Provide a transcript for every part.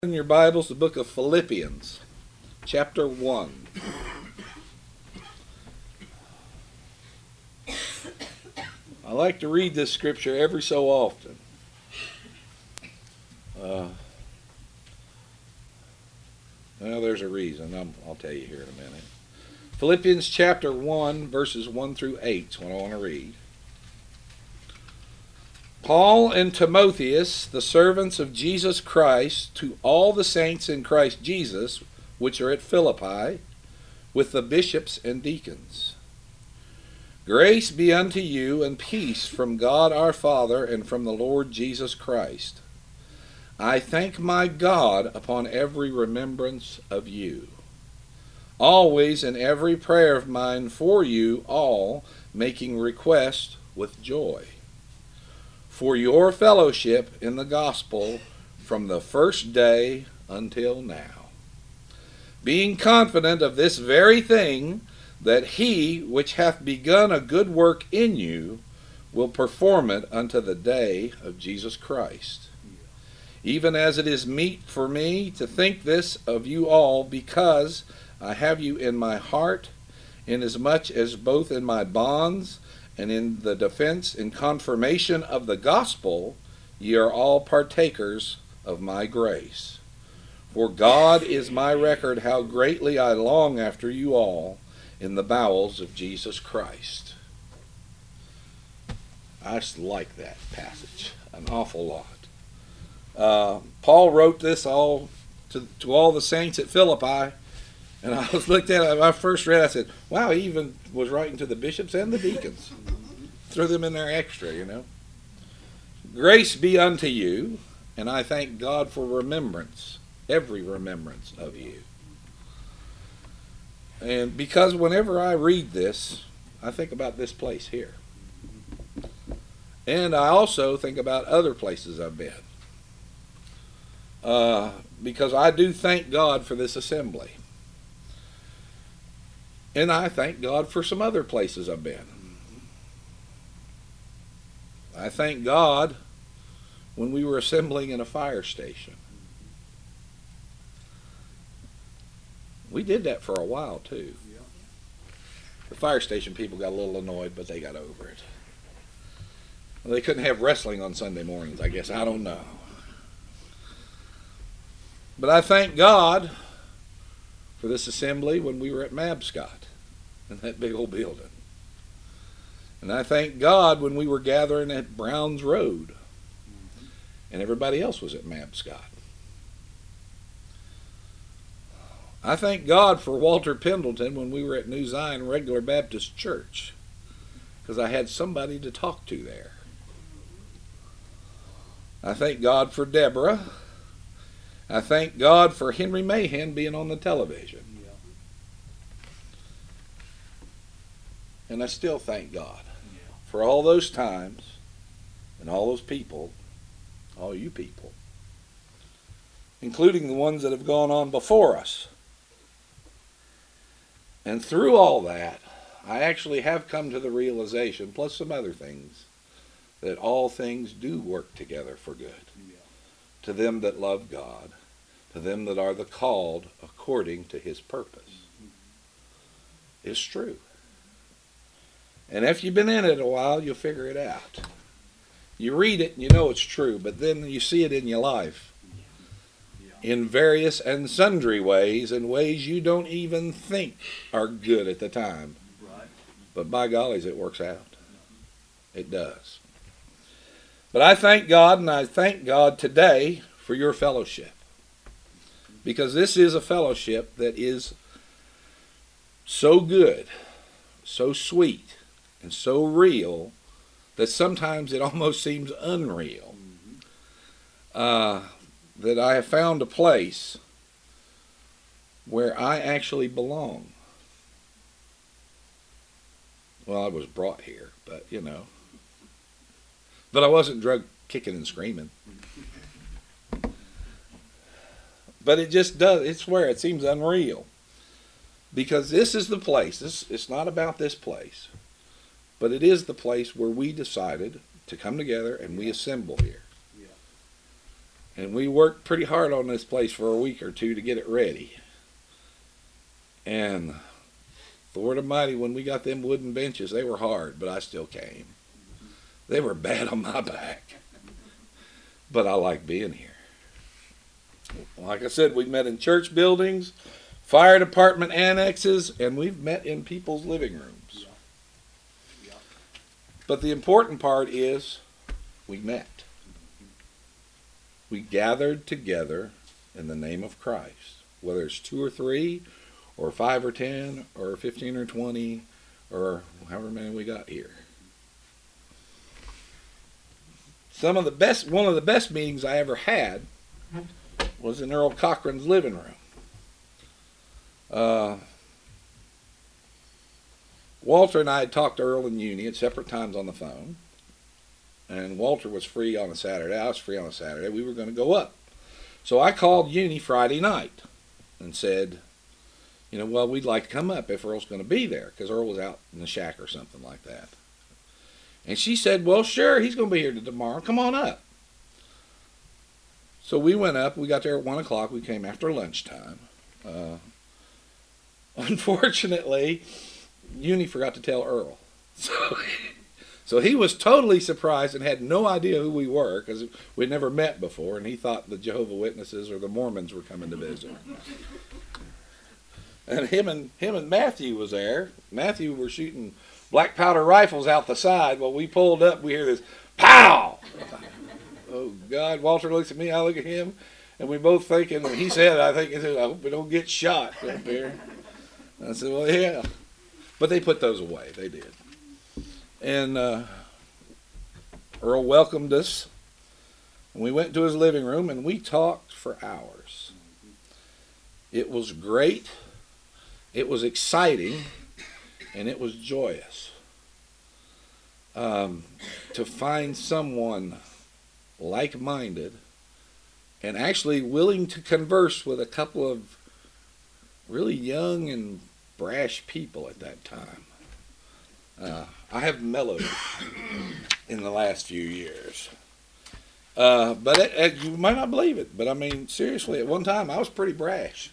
In your Bibles, the book of Philippians, chapter 1. I like to read this scripture every so often. Well, there's a reason. I'll tell you here in a minute. Philippians chapter 1, verses 1 through 8 is what I want to read. Paul and Timotheus, the servants of Jesus Christ, to all the saints in Christ Jesus, which are at Philippi, with the bishops and deacons. Grace be unto you, and peace from God our Father and from the Lord Jesus Christ. I thank my God upon every remembrance of you, always in every prayer of mine for you all, making request with joy, for your fellowship in the gospel from the first day until now, being confident of this very thing, that he which hath begun a good work in you will perform it unto the day of Jesus Christ. Even as it is meet for me to think this of you all, because I have you in my heart, inasmuch as both in my bonds and in the defense and confirmation of the gospel, ye are all partakers of my grace. For God is my record how greatly I long after you all in the bowels of Jesus Christ. I just like that passage an awful lot. Paul wrote this all to all the saints at Philippi. And I was looked at it, when I first read it, I said, wow, he even was writing to the bishops and the deacons. Threw them in there extra, you know. Grace be unto you, and I thank God for remembrance, every remembrance of you. And because whenever I read this, I think about this place here. And I also think about other places I've been. Because I do thank God for this assembly. And I thank God for some other places I've been. I thank God when we were assembling in a fire station. We did that for a while too. The fire station people got a little annoyed, but they got over it. Well, they couldn't have wrestling on Sunday mornings, I guess. I don't know. But I thank God for this assembly when we were at Mabscott in that big old building. And I thank God when we were gathering at Browns Road and everybody else was at Mabscott. I thank God for Walter Pendleton when we were at New Zion Regular Baptist Church, because I had somebody to talk to there. I thank God for Deborah. I thank God for Henry Mahan being on the television. And I still thank God for all those times and all those people, all you people, including the ones that have gone on before us. And through all that, I actually have come to the realization, plus some other things, that all things do work together for good. To them that love God, to them that are the called according to his purpose. It's true. And if you've been in it a while, you'll figure it out. You read it and you know it's true, but then you see it in your life in various and sundry ways, and ways you don't even think are good at the time. But by gollies, it works out. It does. But I thank God, and I thank God today for your fellowship. Because this is a fellowship that is so good, so sweet, and so real that sometimes it almost seems unreal. That I have found a place where I actually belong. Well, I was brought here, but you know. But I wasn't drug kicking and screaming. But it just does, it's where it seems unreal. Because this is the place, it's not about this place, but it is the place where we decided to come together and we assemble here. And we worked pretty hard on this place for a week or two to get it ready. And Lord Almighty, when we got them wooden benches, they were hard, but I still came. They were bad on my back. But I like being here. Like I said, we've met in church buildings, fire department annexes, and we've met in people's living rooms. But the important part is we met. We gathered together in the name of Christ, whether it's 2 or 3, or 5 or 10, or 15 or 20, or however many we got here. One of the best meetings I ever had was in Earl Cochran's living room. Walter and I had talked to Earl and Uni at separate times on the phone. And Walter was free on a Saturday. I was free on a Saturday. We were going to go up. So I called Uni Friday night and said, well, we'd like to come up if Earl's going to be there, because Earl was out in the shack or something like that. And she said, well, sure, he's going to be here tomorrow. Come on up. So we went up. We got there at 1 o'clock. We came after lunchtime. Unfortunately, Uni forgot to tell Earl. So he was totally surprised and had no idea who we were, because we'd never met before, and he thought the Jehovah's Witnesses or the Mormons were coming to visit. And him and Matthew was there. Matthew were shooting black powder rifles out the side. Well, we pulled up, we hear this pow! Oh, God. Walter looks at me, I look at him, and we both thinking, and he said, I hope we don't get shot up here. I said, well, yeah. But they put those away. They did. And Earl welcomed us. And we went to his living room, and we talked for hours. It was great. It was exciting. And it was joyous. To find someone like-minded and actually willing to converse with a couple of really young and brash people at that time. I have mellowed in the last few years. But you might not believe it, but I mean, seriously, at one time I was pretty brash.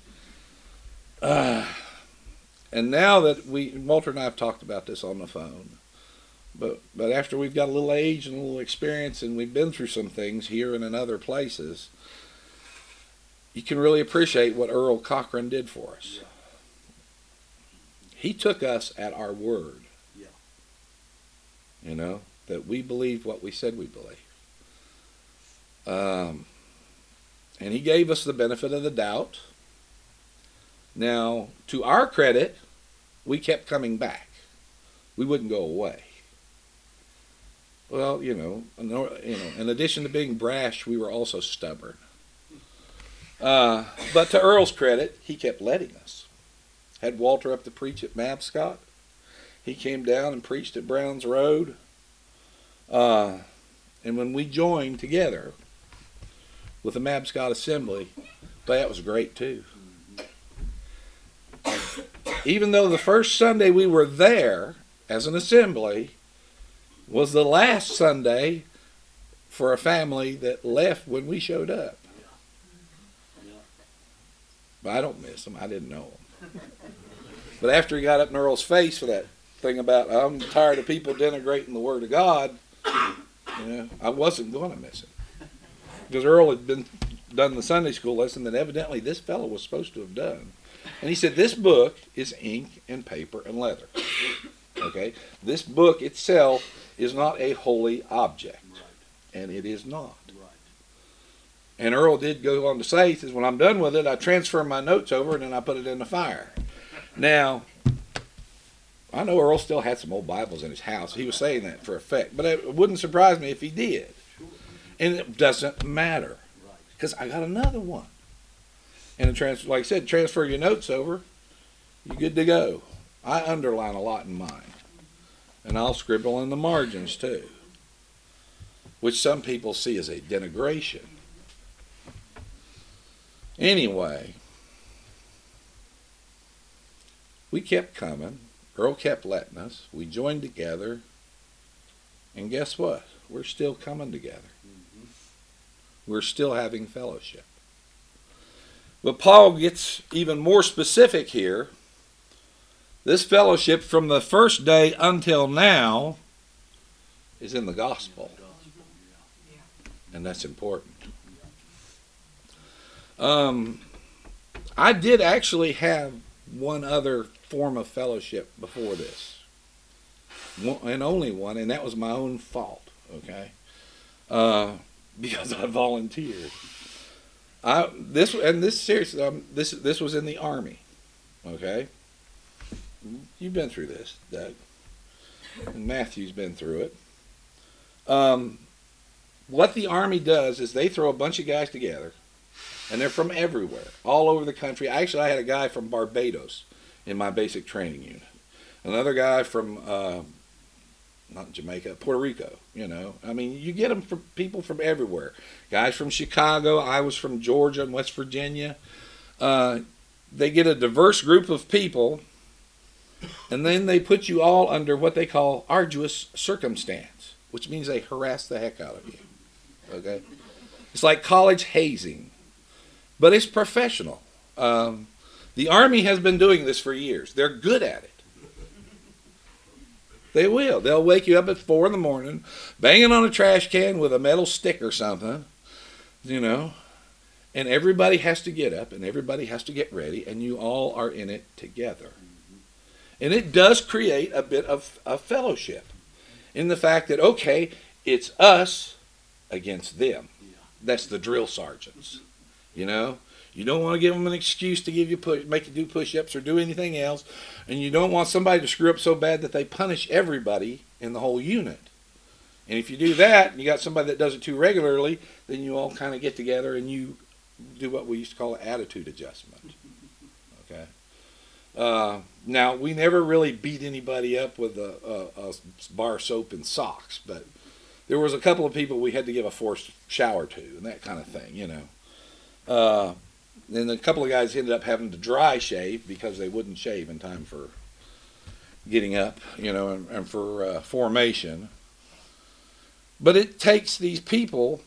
And now that Walter and I have talked about this on the phone, but after we've got a little age and a little experience and we've been through some things here and in other places, you can really appreciate what Earl Cochran did for us. He took us at our word. That we believed what we said we believed. And he gave us the benefit of the doubt. Now, to our credit, we kept coming back. We wouldn't go away. Well, in addition to being brash, we were also stubborn. But to Earl's credit, he kept letting us. Had Walter up to preach at Mabscott. He came down and preached at Browns Road. And when we joined together with the Mabscott Assembly, that was great too. Even though the first Sunday we were there as an assembly was the last Sunday for a family that left when we showed up. But I don't miss them. I didn't know them. But after he got up in Earl's face for that thing about, I'm tired of people denigrating the Word of God, I wasn't going to miss it. Because Earl had done the Sunday school lesson that evidently this fellow was supposed to have done. And he said, this book is ink and paper and leather. Okay? This book itself is not a holy object. And it is not. And Earl did go on to say, he says, when I'm done with it, I transfer my notes over and then I put it in the fire. Now, I know Earl still had some old Bibles in his house. He was saying that for effect. But it wouldn't surprise me if he did. And it doesn't matter. Because I got another one. And like I said, transfer your notes over. You're good to go. I underline a lot in mine. And I'll scribble in the margins too. Which some people see as a denigration. Anyway, we kept coming. Earl kept letting us. We joined together. And guess what? We're still coming together. We're still having fellowship. But Paul gets even more specific here. This fellowship from the first day until now is in the gospel. And that's important. I did actually have one other form of fellowship before this. And only one, and that was my own fault, okay? Because I volunteered. This was in the Army, okay? You've been through this, Doug. And Matthew's been through it. What the Army does is they throw a bunch of guys together, and they're from everywhere, all over the country. Actually, I had a guy from Barbados in my basic training unit. Another guy from, not Jamaica, Puerto Rico, you know. I mean, you get them from people from everywhere. Guys from Chicago. I was from Georgia and West Virginia. They get a diverse group of people, and then they put you all under what they call arduous circumstance, which means they harass the heck out of you. Okay? It's like college hazing, but it's professional. The Army has been doing this for years. They're good at it. They will. They'll wake you up at 4 in the morning, banging on a trash can with a metal stick or something, you know, and everybody has to get up and everybody has to get ready, and you all are in it together. And it does create a bit of fellowship in the fact that, okay, it's us against them. That's the drill sergeants, you know. You don't want to give them an excuse to make you do push-ups or do anything else, and you don't want somebody to screw up so bad that they punish everybody in the whole unit. And if you do that, and you got somebody that does it too regularly, then you all kind of get together and you do what we used to call an attitude adjustment. Okay. Now, we never really beat anybody up with a bar of soap and socks, but there was a couple of people we had to give a forced shower to and that kind of thing, you know. Then a couple of guys ended up having to dry shave because they wouldn't shave in time for getting up, you know, and for formation. But it takes these people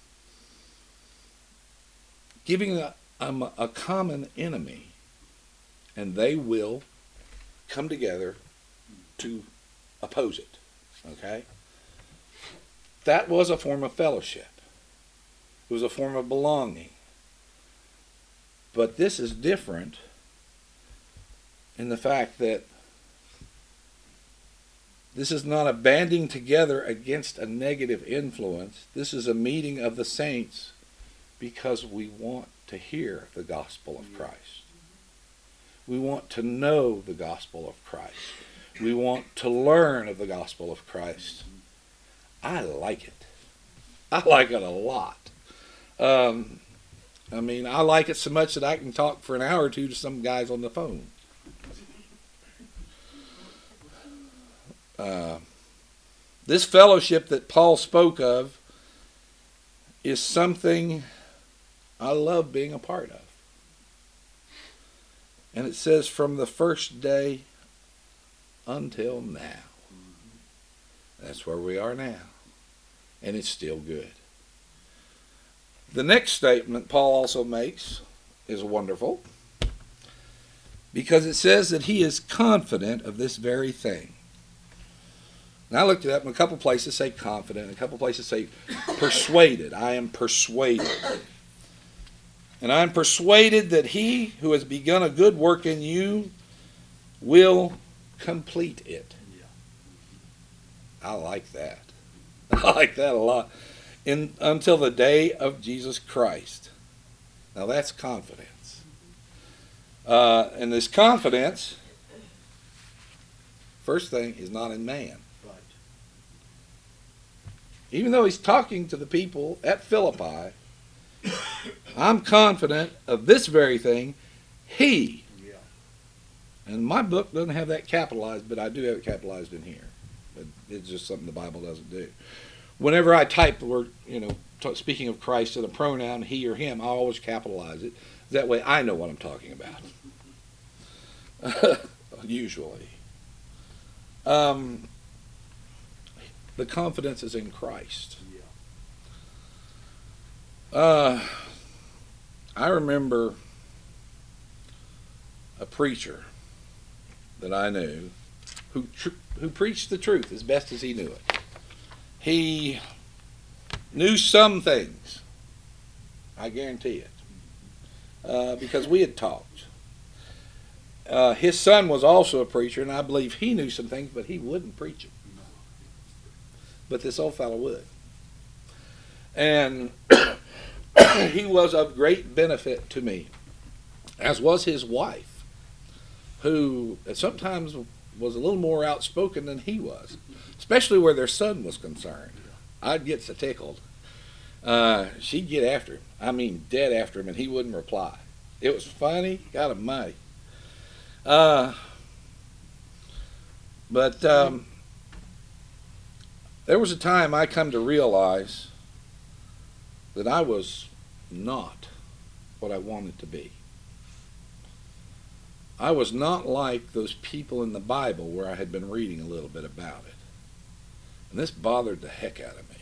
giving a common enemy, and they will come together to oppose it, okay? That was a form of fellowship. It was a form of belonging. But this is different in the fact that this is not a banding together against a negative influence. This is a meeting of the saints because we want to hear the gospel of Christ. We want to know the gospel of Christ. We want to learn of the gospel of Christ. I like it. I like it a lot. I mean, I like it so much that I can talk for an hour or two to some guys on the phone. This fellowship that Paul spoke of is something I love being a part of. And it says from the first day until now. That's where we are now. And it's still good. The next statement Paul also makes is wonderful because it says that he is confident of this very thing. Now I looked it up, and a couple places say confident, a couple places say persuaded. I am persuaded. And I am persuaded that he who has begun a good work in you will complete it. I like that. I like that a lot. Until the day of Jesus Christ. Now that's confidence. And this confidence, first thing, is not in man. Right. Even though he's talking to the people at Philippi, I'm confident of this very thing, he. Yeah. And my book doesn't have that capitalized, but I do have it capitalized in here. But it's just something the Bible doesn't do. Whenever I type the word, you know, speaking of Christ in a pronoun, he or him, I always capitalize it. That way I know what I'm talking about. Usually. The confidence is in Christ. I remember a preacher that I knew who preached the truth as best as he knew it. He knew some things, I guarantee it, because we had talked. His son was also a preacher, and I believe he knew some things, but he wouldn't preach them. But this old fellow would. And he was of great benefit to me, as was his wife, who sometimes was a little more outspoken than he was, especially where their son was concerned. I'd get so tickled. She'd get after him. I mean, dead after him, and he wouldn't reply. It was funny, God almighty. But there was a time I come to realize that I was not what I wanted to be. I was not like those people in the Bible where I had been reading a little bit about it. And this bothered the heck out of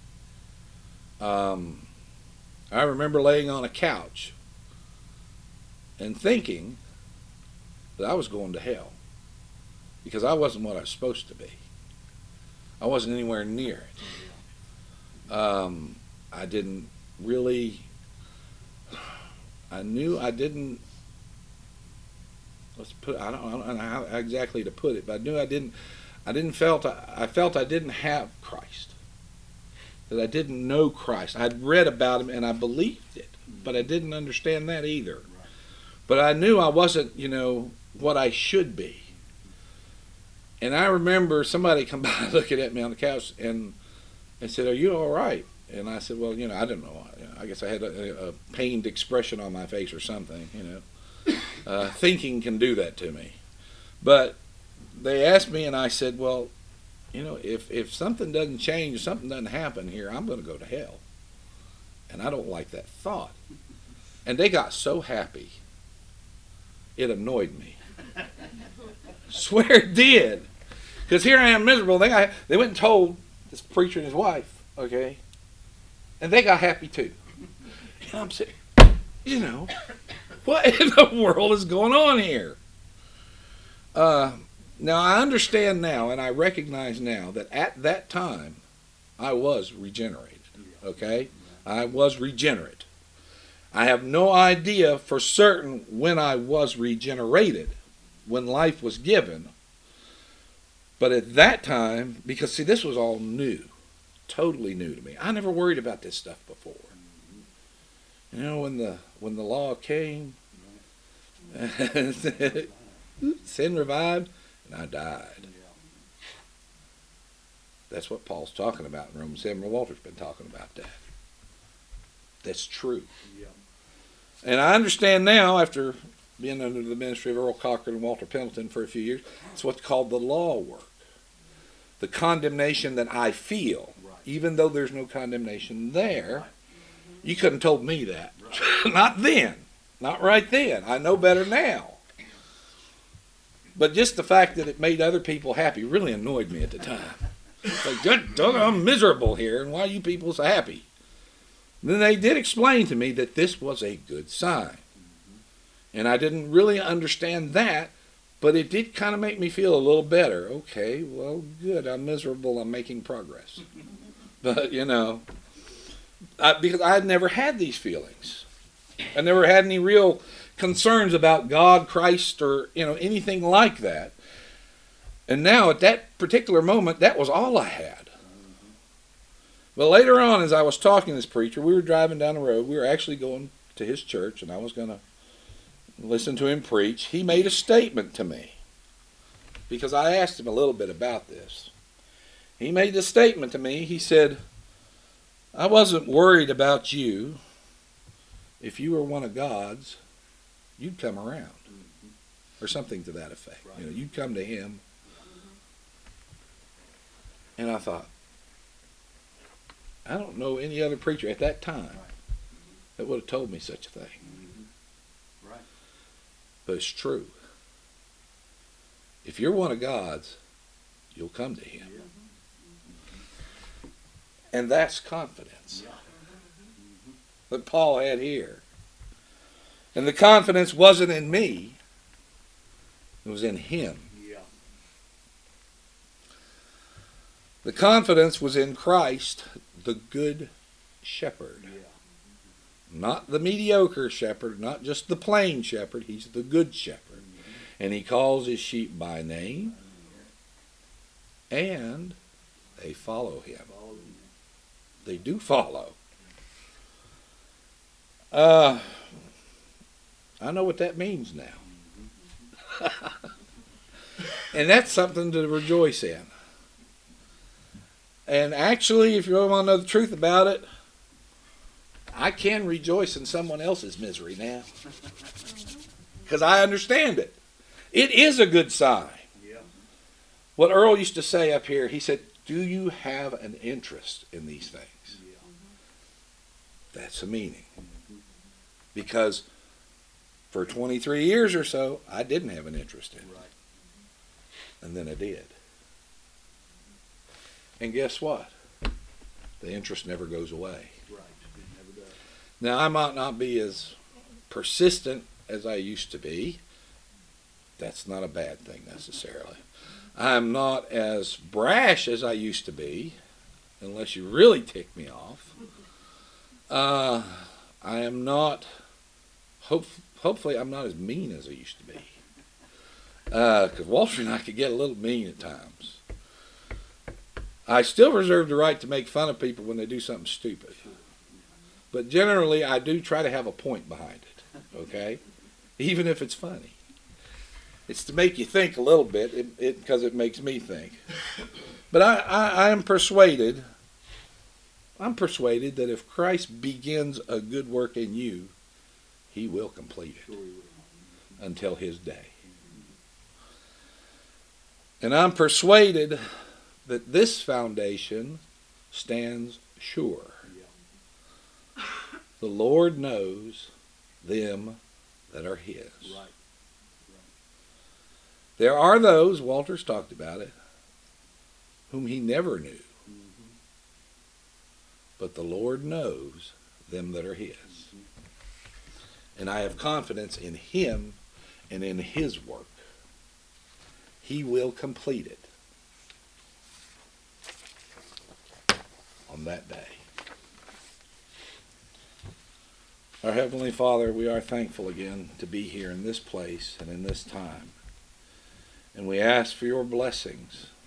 me. I remember laying on a couch and thinking that I was going to hell because I wasn't what I was supposed to be. I wasn't anywhere near it. I didn't really, I knew I didn't, I don't know how exactly to put it, but I knew I felt I didn't have Christ. That I didn't know Christ. I'd read about him and I believed it, but I didn't understand that either. But I knew I wasn't, what I should be. And I remember somebody come by looking at me on the couch and said, "Are you all right?" And I said, "Well, I don't know. I guess I had a pained expression on my face or something, Thinking can do that to me. But they asked me and I said, "Well, if something doesn't change, something doesn't happen here, I'm going to go to hell. And I don't like that thought." And they got so happy, it annoyed me. Swear it did. Because here I am miserable. They went and told this preacher and his wife, okay? And they got happy too. And I'm saying, what in the world is going on here? Now I understand now and I recognize now that at that time I was regenerated, okay? I was regenerate. I have no idea for certain when I was regenerated, when life was given. But at that time, because see, this was all new, totally new to me. I never worried about this stuff before. When the law came, sin revived, and I died. That's what Paul's talking about in Romans 7. Walter's been talking about that. That's true. And I understand now, after being under the ministry of Earl Cochran and Walter Pendleton for a few years, it's what's called the law work. The condemnation that I feel, even though there's no condemnation there. You couldn't have told me that. Not then. Not right then. I know better now. But just the fact that it made other people happy really annoyed me at the time. Like, I'm miserable here, and why are you people so happy? Then they did explain to me that this was a good sign. And I didn't really understand that, but it did kind of make me feel a little better. Okay, well, good. I'm miserable. I'm making progress. But, because I had never had these feelings. I never had any real concerns about God, Christ, or, anything like that. And now, at that particular moment, that was all I had. But later on, as I was talking to this preacher, we were driving down the road. We were actually going to his church, and I was going to listen to him preach. He made a statement to me because I asked him a little bit about this. He made this statement to me. He said, "I wasn't worried about you. If you were one of God's, you'd come around." Or something to that effect. You'd come to him. And I thought, I don't know any other preacher at that time that would have told me such a thing. But it's true. If you're one of God's, you'll come to him. And that's confidence. that Paul had here. And the confidence wasn't in me, it was in him. Yeah. The confidence was in Christ, the good shepherd. Yeah. Not the mediocre shepherd, not just the plain shepherd. He's the good shepherd. And he calls his sheep by name, and they follow him. They do follow. I know what that means now. And that's something to rejoice in. And actually, if you want to know the truth about it, I can rejoice in someone else's misery now. Because I understand it. It is a good sign. Yeah. What Earl used to say up here, he said, do you have an interest in these things? Yeah. That's a meaning. Because for 23 years or so, I didn't have an interest in it. Right. And then I did. And guess what? The interest never goes away. Right. It never does. Now, I might not be as persistent as I used to be. That's not a bad thing necessarily. I'm not as brash as I used to be, unless you really tick me off. I am not, hopefully I'm not as mean as I used to be. Because Walter and I could get a little mean at times. I still reserve the right to make fun of people when they do something stupid. But generally, I do try to have a point behind it, okay? Even if it's funny. It's to make you think a little bit, because it makes me think. But I am persuaded, that if Christ begins a good work in you, he will complete it until his day. And I'm persuaded that this foundation stands sure. The Lord knows them that are his. Right. There are those, Walter's talked about it, whom he never knew. Mm-hmm. But the Lord knows them that are his. And I have confidence in him and in his work. He will complete it on that day. Our Heavenly Father, we are thankful again to be here in this place and in this time. And we ask for your blessings